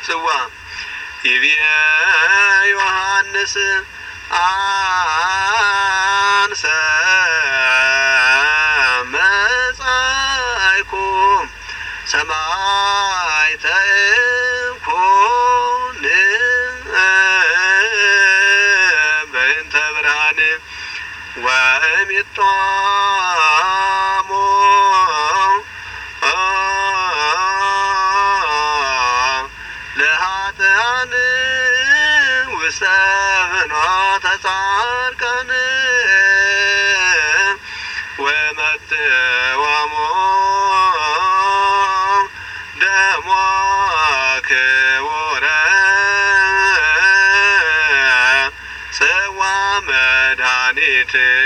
ጽዋ ይቤ ዮሐንስ አንሰ መጻእኩ ሰማዕተ እኩን በእንተ ብርሃን ወእሚጦሙ ለኃጥኣን ውስተ ፍኖተ ጻድቃን ወመትወሙ ደሞ ክቡረ ጽዋ መድኃኒት